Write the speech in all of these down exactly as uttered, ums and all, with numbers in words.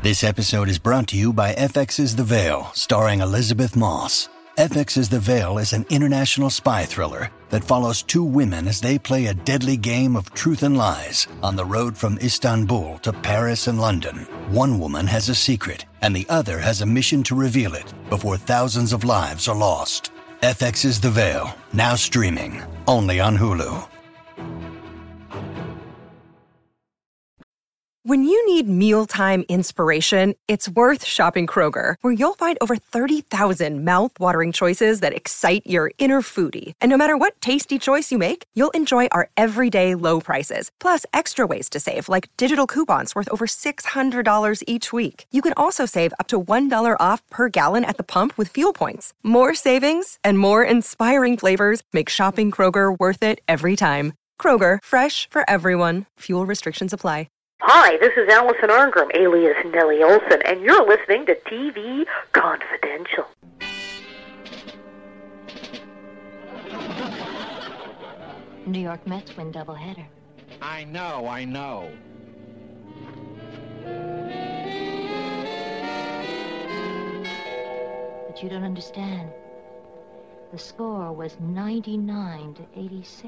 This episode is brought to you by F X's The Veil, starring Elizabeth Moss. F X's The Veil is an international spy thriller that follows two women as they play a deadly game of truth and lies on the road from Istanbul to Paris and London. One woman has a secret, and the other has a mission to reveal it before thousands of lives are lost. F X's The Veil, now streaming, only on Hulu. When you need mealtime inspiration, it's worth shopping Kroger, where you'll find over thirty thousand mouth-watering choices that excite your inner foodie. And no matter what tasty choice you make, you'll enjoy our everyday low prices, plus extra ways to save, like digital coupons worth over six hundred dollars each week. You can also save up to one dollar off per gallon at the pump with fuel points. More savings and more inspiring flavors make shopping Kroger worth it every time. Kroger, fresh for everyone. Fuel restrictions apply. Hi, this is Allison Arngrim, alias Nellie Olson, and you're listening to T V Confidential. New York Mets win doubleheader. I know, I know. But you don't understand. The score was ninety-nine to eighty-six.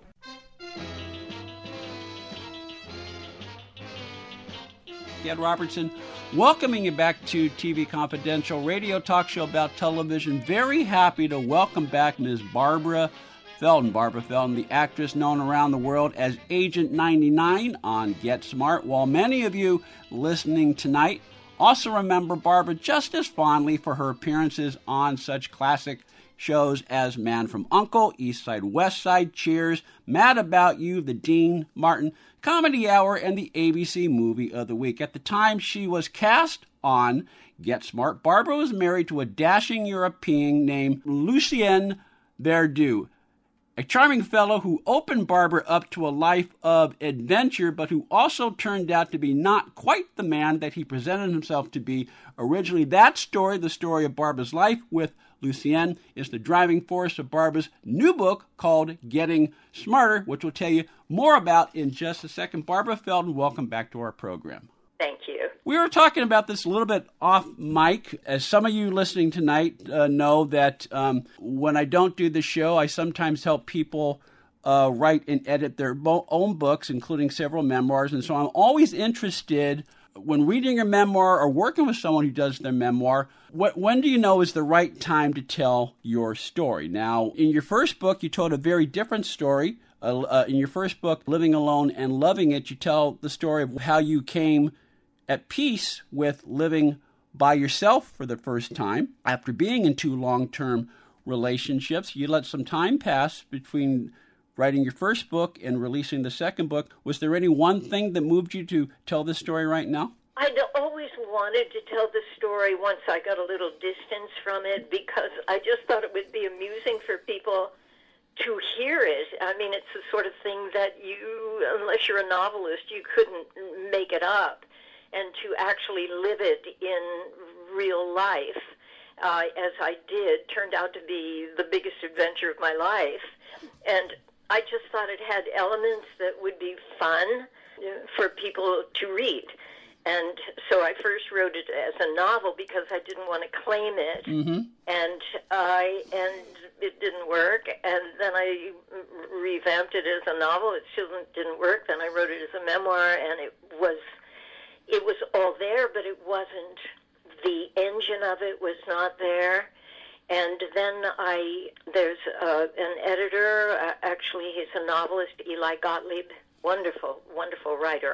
Ed Robertson, welcoming you back to T V Confidential, radio talk show about television. Very happy to welcome back Miz Barbara Feldon. Barbara Feldon, the actress known around the world as Agent ninety-nine on Get Smart. While many of you listening tonight also remember Barbara just as fondly for her appearances on such classic shows as Man from U N C L E, East Side, West Side, Cheers, Mad About You, The Dean Martin Comedy Hour, and the A B C Movie of the Week. At the time she was cast on Get Smart, Barbara was married to a dashing European named Lucien Verdoux, a charming fellow who opened Barbara up to a life of adventure, but who also turned out to be not quite the man that he presented himself to be originally. That story, the story of Barbara's life with Lucien, is the driving force of Barbara's new book called Getting Smarter, which we'll tell you more about in just a second. Barbara Feldon, welcome back to our program. Thank you. We were talking about this a little bit off mic. As some of you listening tonight uh, know that um, when I don't do the show, I sometimes help people uh, write and edit their bo- own books, including several memoirs. And so I'm always interested when reading a memoir or working with someone who does their memoir, what, when do you know is the right time to tell your story? Now, in your first book, you told a very different story. Uh, uh, in your first book, Living Alone and Loving It, you tell the story of how you came at peace with living by yourself for the first time. After being in two long-term relationships, you let some time pass between writing your first book and releasing the second book. Was there any one thing that moved you to tell this story right now? I'd always wanted to tell the story once I got a little distance from it, because I just thought it would be amusing for people to hear it. I mean, it's the sort of thing that you, unless you're a novelist, you couldn't make it up. And to actually live it in real life, uh, as I did, turned out to be the biggest adventure of my life. And I just thought it had elements that would be fun for people to read. And so I first wrote it as a novel because I didn't want to claim it. Mm-hmm. And I and it didn't work. And then I revamped it as a novel. It still didn't work. Then I wrote it as a memoir, and it was it was all there, but it wasn't. The engine of it was not there. And then I, there's uh, an editor, uh, actually he's a novelist, Eli Gottlieb, wonderful, wonderful writer,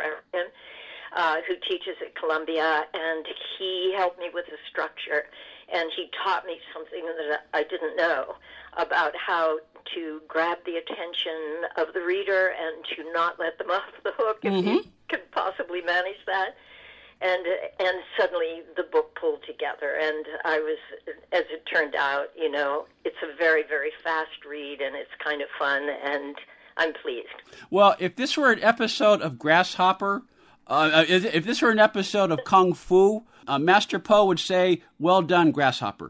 uh, who teaches at Columbia, and he helped me with the structure, and he taught me something that I didn't know about how to grab the attention of the reader and to not let them off the hook if mm-hmm. you could possibly manage that. And and suddenly the book pulled together, and I was, as it turned out, you know, it's a very, very fast read, and it's kind of fun, and I'm pleased. Well, if this were an episode of Grasshopper, uh, if this were an episode of Kung Fu, uh, Master Po would say, "Well done, Grasshopper."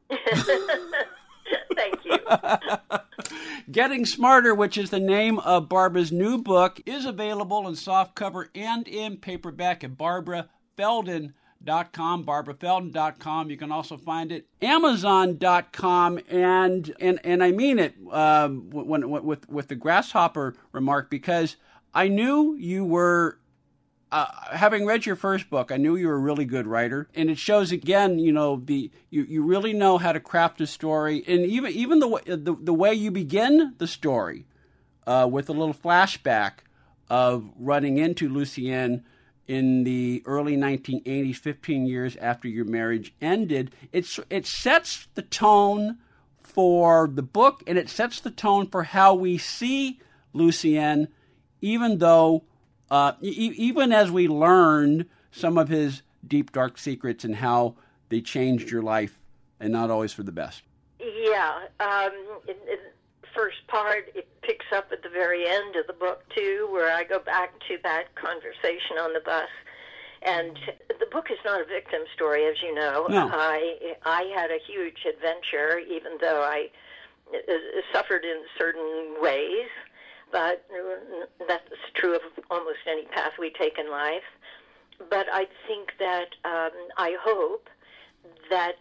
Thank you. Getting Smarter, which is the name of Barbara's new book, is available in softcover and in paperback at barbara feldon dot com, barbara feldon dot com. You can also find it amazon dot com, and and and I mean it um, when, when, with with the grasshopper remark, because I knew you were. Uh, having read your first book, I knew you were a really good writer, and it shows again. You know, the you, you really know how to craft a story, and even even the way the, the way you begin the story uh, with a little flashback of running into Lucienne in the early nineteen eighties, fifteen years after your marriage ended. It's it sets the tone for the book, and it sets the tone for how we see Lucienne, even though. Uh, e- even as we learned some of his deep, dark secrets and how they changed your life, and not always for the best. Yeah. Um, in, in the first part, it picks up at the very end of the book, too, where I go back to that conversation on the bus. And the book is not a victim story, as you know. No. I, I had a huge adventure, even though I uh, suffered in certain ways. But that's true of almost any path we take in life. But I think that um, I hope that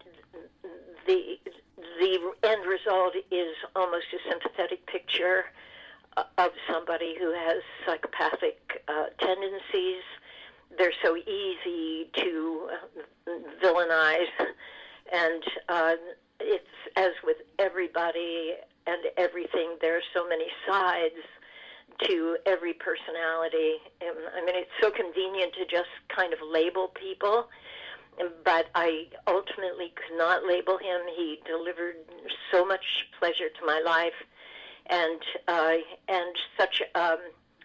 the the end result is almost a sympathetic picture of somebody who has psychopathic uh, tendencies. They're so easy to villainize, and uh, it's as with everybody and everything. There are so many sides to every personality. I mean, it's so convenient to just kind of label people, but I ultimately could not label him. He delivered so much pleasure to my life, and uh, and such um,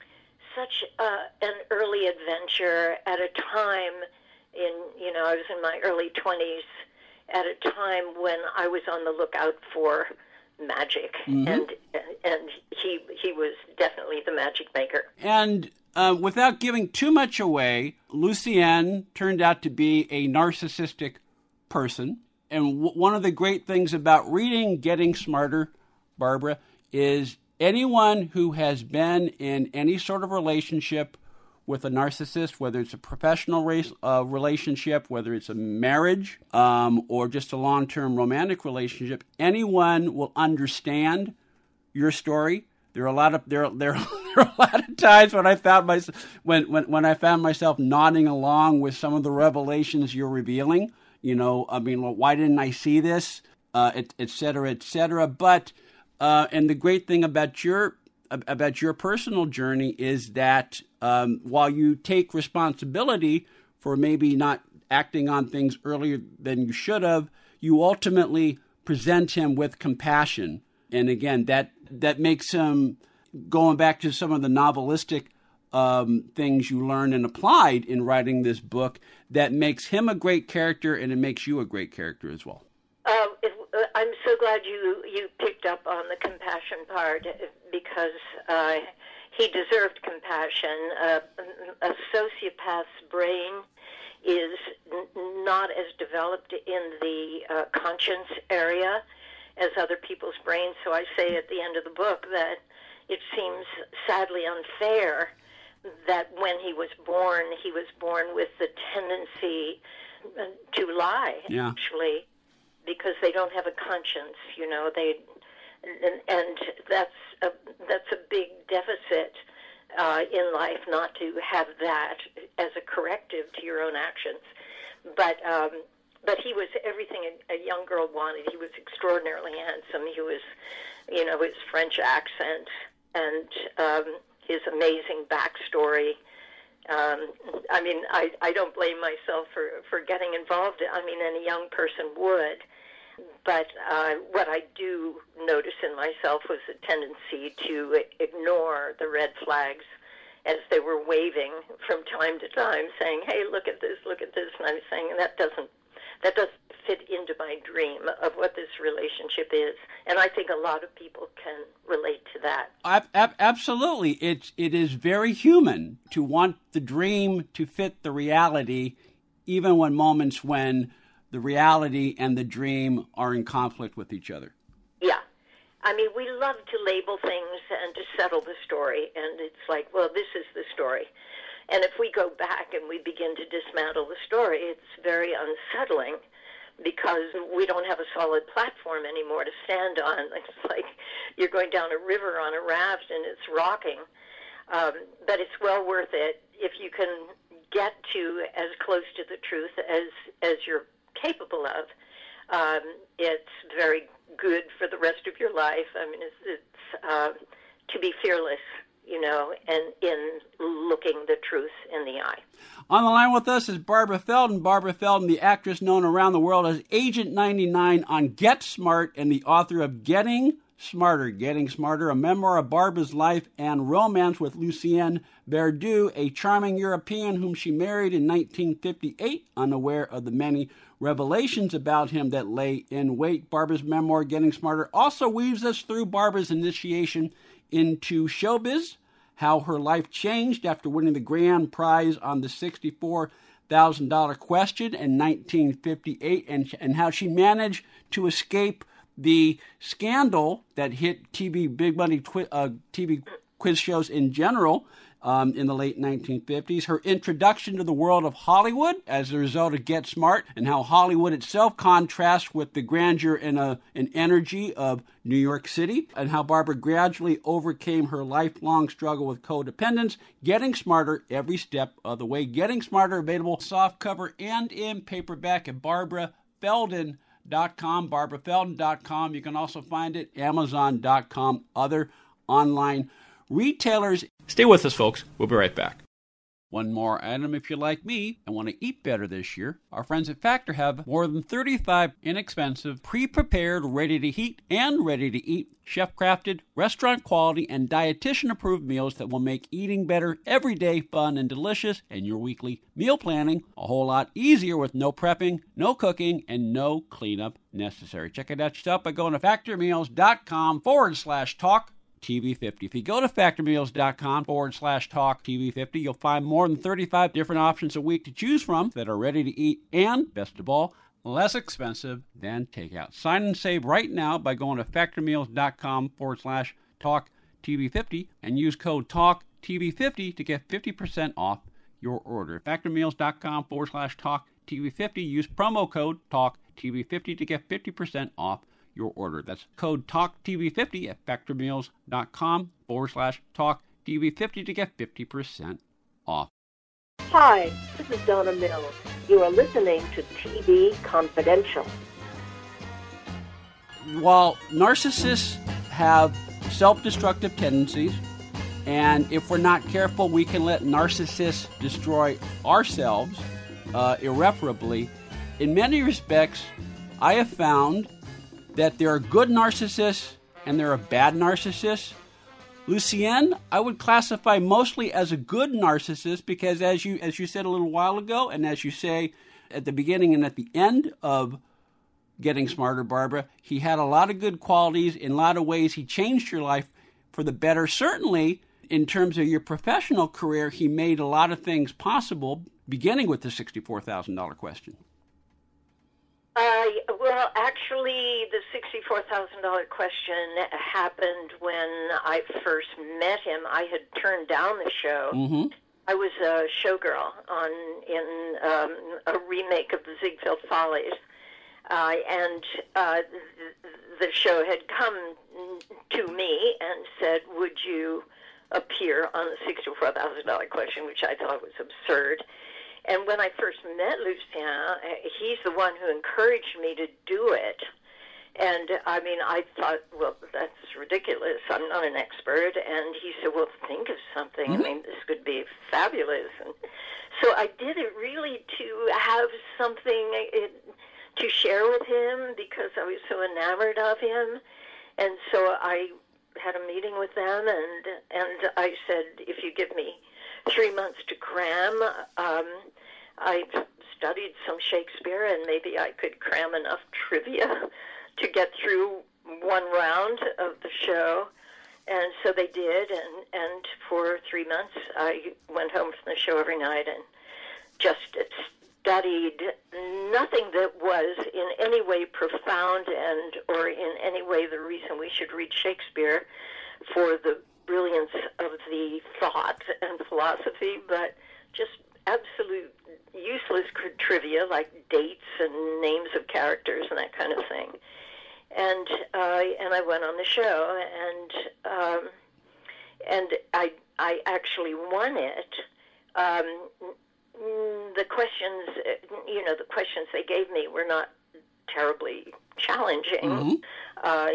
such uh, an early adventure at a time in, you know, I was in my early twenties, at a time when I was on the lookout for magic, mm-hmm. and and he he was definitely the magic maker. And uh, without giving too much away, Lucienne turned out to be a narcissistic person. And w- one of the great things about reading Getting Smarter, Barbara, is anyone who has been in any sort of relationship with a narcissist, whether it's a professional race, uh, relationship, whether it's a marriage, um, or just a long-term romantic relationship, anyone will understand your story. There are a lot of there there, there are a lot of times when I found myself when, when when I found myself nodding along with some of the revelations you're revealing. You know, I mean, well, why didn't I see this? Uh, et, et cetera, et cetera. But uh, and the great thing about your about your personal journey is that um, while you take responsibility for maybe not acting on things earlier than you should have, you ultimately present him with compassion. And again, that that makes him, going back to some of the novelistic um, things you learned and applied in writing this book, that makes him a great character, and it makes you a great character as well. Uh, it, uh, I'm so glad you, you picked up on the compassion part, because uh, he deserved compassion. Uh, a sociopath's brain is n- not as developed in the uh, conscience area as other people's brains. So I say at the end of the book that it seems sadly unfair that when he was born, he was born with the tendency to lie, yeah. actually, because they don't have a conscience, you know. They and, and that's a, that's a big deficit uh, in life, not to have that as a corrective to your own actions. But um, but he was everything a, a young girl wanted. He was extraordinarily handsome. He was, you know, his French accent and um, his amazing backstory. Um, I mean, I, I don't blame myself for, for getting involved. I mean, any young person would. But uh, what I do notice in myself was a tendency to ignore the red flags as they were waving from time to time, saying, hey, look at this, look at this. And I was saying, that doesn't that doesn't fit into my dream of what this relationship is. And I think a lot of people can relate to that. Ab- absolutely. It, it is very human to want the dream to fit the reality, even when moments when the reality and the dream are in conflict with each other. Yeah. I mean, we love to label things and to settle the story. And it's like, well, this is the story. And if we go back and we begin to dismantle the story, it's very unsettling because we don't have a solid platform anymore to stand on. It's like you're going down a river on a raft and it's rocking. Um, but it's well worth it if you can get to as close to the truth as as you're capable of. Um, it's very good for the rest of your life. I mean, it's, it's uh, to be fearless, you know, and in looking the truth in the eye. On the line with us is Barbara Feldon. Barbara Feldon, the actress known around the world as Agent ninety-nine on Get Smart and the author of Getting Smarter, Getting Smarter, a memoir of Barbara's life and romance with Lucien Verdoux, a charming European whom she married in nineteen fifty-eight, unaware of the many revelations about him that lay in wait. Barbara's memoir, Getting Smarter, also weaves us through Barbara's initiation into showbiz, how her life changed after winning the grand prize on the sixty-four thousand dollars question in nineteen fifty-eight, and, and how she managed to escape the scandal that hit T V big money twi- uh, T V quiz shows in general um, in the late nineteen fifties. Her introduction to the world of Hollywood as a result of Get Smart, and how Hollywood itself contrasts with the grandeur and, uh, and energy of New York City, and how Barbara gradually overcame her lifelong struggle with codependence. Getting Smarter every step of the way. Getting Smarter, available softcover and in paperback at Barbara Feldon dot com, Barbara Feldon dot com. You can also find it Amazon dot com, other online retailers. Stay with us, folks. We'll be right back. One more item if you're like me and want to eat better this year. Our friends at Factor have more than thirty-five inexpensive, pre-prepared, ready-to-heat and ready-to-eat, chef-crafted, restaurant-quality, and dietitian-approved meals that will make eating better every day fun and delicious, and your weekly meal planning a whole lot easier with no prepping, no cooking, and no cleanup necessary. Check it out yourself by going to factormeals.com forward slash talk. T V fifty. If you go to factormeals.com forward slash talk TV fifty, you'll find more than thirty-five different options a week to choose from that are ready to eat and, best of all, less expensive than takeout. Sign and save right now by going to factormeals.com forward slash talk TV fifty and use code talk T V fifty to get fifty percent off your order. Factormeals.com forward slash talk TV fifty. Use promo code talk T V fifty to get fifty percent off your order. That's code talk T V fifty at factormeals.com forward slash talk TV fifty to get fifty percent off. Hi, this is Donna Mills. You are listening to T V Confidential. While narcissists have self-destructive tendencies, and if we're not careful, we can let narcissists destroy ourselves uh, irreparably, in many respects, I have found that there are good narcissists and there are bad narcissists. Lucien, I would classify mostly as a good narcissist because, as you as you said a little while ago, and as you say at the beginning and at the end of Getting Smarter, Barbara, he had a lot of good qualities. In a lot of ways, he changed your life for the better. Certainly, in terms of your professional career, he made a lot of things possible, beginning with the sixty-four thousand dollars question. Uh, well, actually, the sixty-four thousand dollars question happened when I first met him. I had turned down the show. Mm-hmm. I was a showgirl on in um, a remake of the Ziegfeld Follies, uh, and uh, the, the show had come to me and said, "Would you appear on the sixty-four thousand dollars question?" which I thought was absurd. And when I first met Lucien, he's the one who encouraged me to do it. And, I mean, I thought, well, that's ridiculous. I'm not an expert. And he said, well, think of something. Mm-hmm. I mean, this could be fabulous. And so I did it really to have something to share with him because I was so enamored of him. And so I had a meeting with them, and, and I said, if you give me three months to cram, um, I studied some Shakespeare, and maybe I could cram enough trivia to get through one round of the show. And so they did, and, and for three months I went home from the show every night and just studied nothing that was in any way profound and or in any way the reason we should read Shakespeare for the brilliance of the thought and philosophy, but just absolute useless trivia like dates and names of characters and that kind of thing. And uh, and I went on the show, and um, and I I actually won it. Um, the questions, you know, the questions they gave me were not terribly challenging, mm-hmm. uh,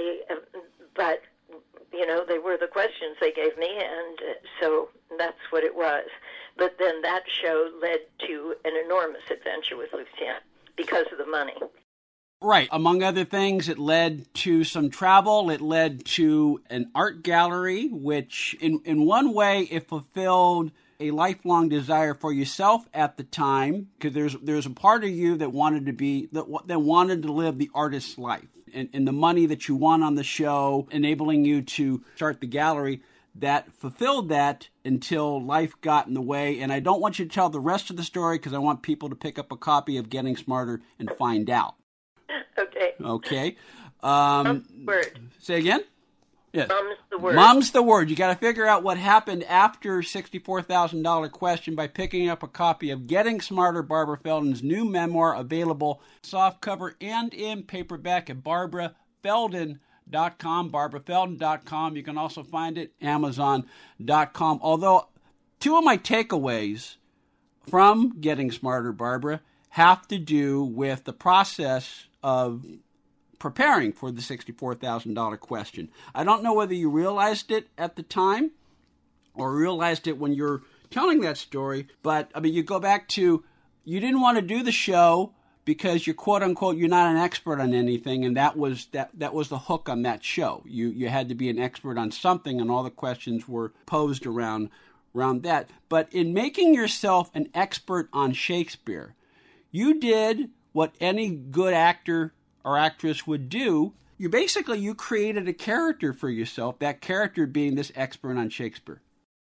but you know, they were the questions they gave me, and so that's what it was. But then that show led to an enormous adventure with Lucien because of the money. Right. Among other things, it led to some travel. It led to an art gallery, which in, in one way, it fulfilled a lifelong desire for yourself at the time, because there's there's a part of you that wanted to be, that, that wanted to live the artist's life. And, and the money that you won on the show, enabling you to start the gallery, that fulfilled that until life got in the way. And I don't want you to tell the rest of the story because I want people to pick up a copy of Getting Smarter and find out. Okay. Okay. Um, Mom's the word. Say again? Yes. Mom's the word. Mom's the word. You got to figure out what happened after sixty-four thousand dollars question by picking up a copy of Getting Smarter, Barbara Feldon's new memoir, available softcover and in paperback at Barbara Feldon dot com, Barbara Feldon dot com. You can also find it Amazon dot com. Although two of my takeaways from Getting Smarter, Barbara, have to do with the process of preparing for the sixty-four thousand dollars question. I don't know whether you realized it at the time or realized it when you're telling that story, but I mean, you go back to, you didn't want to do the show because you're quote unquote, you're not an expert on anything, and that was that that was the hook on that show. You you had to be an expert on something, and all the questions were posed around around that. But in making yourself an expert on Shakespeare, you did what any good actor or actress would do. You basically, you created a character for yourself, that character being this expert on Shakespeare.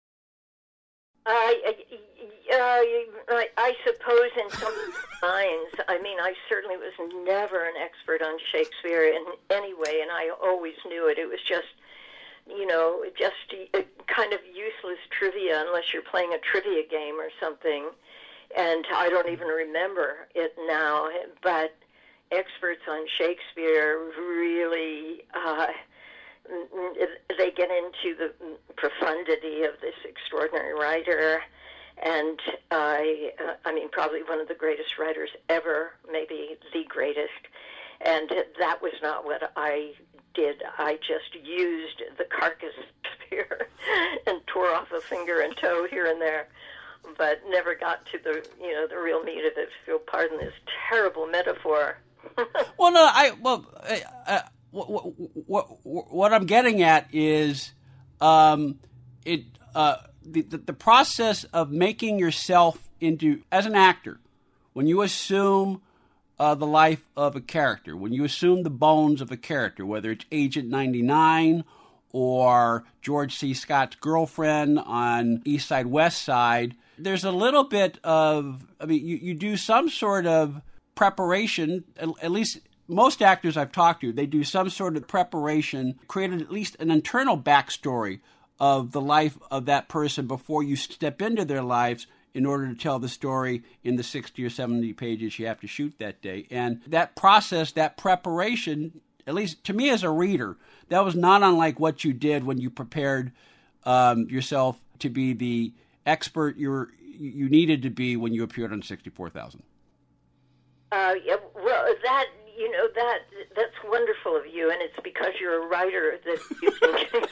I, uh, I, I suppose in some minds, I mean, I certainly was never an expert on Shakespeare in any way, and I always knew it. It was just, you know, just a kind of useless trivia unless you're playing a trivia game or something. And I don't even remember it now, but experts on Shakespeare really, uh, they get into the profundity of this extraordinary writer, and I, uh, I mean, probably one of the greatest writers ever, maybe the greatest, and that was not what I did. I just used the carcass spear and tore off a finger and toe here and there, but never got to the, you know, the real meat of it, if you'll pardon this terrible metaphor. Well, no, I well, uh, what, what what I'm getting at is um, it uh, the, the the process of making yourself into, as an actor, when you assume uh, the life of a character, when you assume the bones of a character, whether it's Agent ninety-nine or George C. Scott's girlfriend on East Side, West Side, there's a little bit of, I mean, you, you do some sort of preparation. At least most actors I've talked to, they do some sort of preparation, created at least an internal backstory of the life of that person before you step into their lives in order to tell the story in the sixty or seventy pages you have to shoot that day. And that process, that preparation, at least to me as a reader, that was not unlike what you did when you prepared um, yourself to be the expert you were, you needed to be when you appeared on sixty-four thousand. Uh, yeah, well, that, you know, that that's wonderful of you, and it's because you're a writer that you can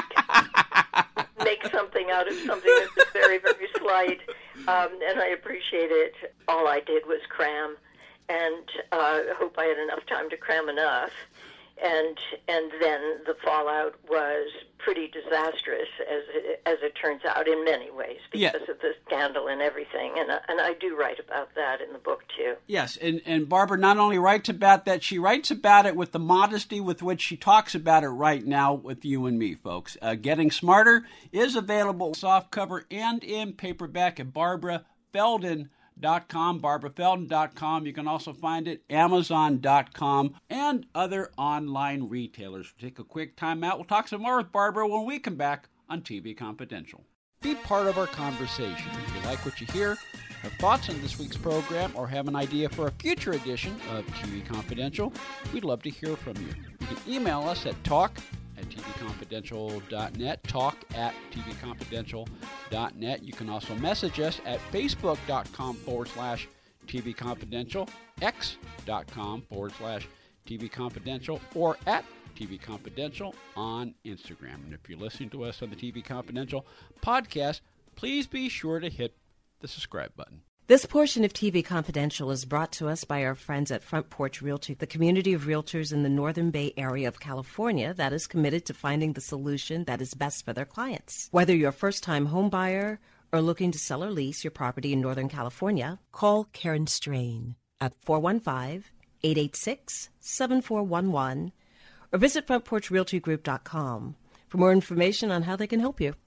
make something out of something that's very, very slight, um, and I appreciate it. All I did was cram, and uh, I hope I had enough time to cram enough, and and then the fallout was pretty disastrous, as it, as it turns out, in many ways, because yeah. of the scandal and everything, and, and I do write about that in the book, too. Yes, and, and Barbara not only writes about that, she writes about it with the modesty with which she talks about it right now with you and me, folks. Uh, Getting Smarter is available softcover and in paperback at Barbara Feldon dot com, Barbara Feldon dot com. You can also find it Amazon dot com and other online retailers. We'll take a quick time out. We'll talk some more with Barbara when we come back on T V Confidential. be part of our conversation. If you like what you hear, have thoughts on this week's program, or have an idea for a future edition of T V Confidential, we'd love to hear from you. You can email us at talk at t v confidential dot net, talk at t v confidential dot net. You can also message us at facebook.com forward slash TV Confidential, x.com forward slash TV Confidential, or at T V Confidential on Instagram. And if you're listening to us on the T V Confidential podcast, please be sure to hit the subscribe button. This portion of T V Confidential is brought to us by our friends at Front Porch Realty, the community of realtors in the Northern Bay area of California that is committed to finding the solution that is best for their clients. Whether you're a first-time home buyer or looking to sell or lease your property in Northern California, call Karen Strain at four one five, eight eight six, seven four one one or visit front porch realty group dot com for more information on how they can help you.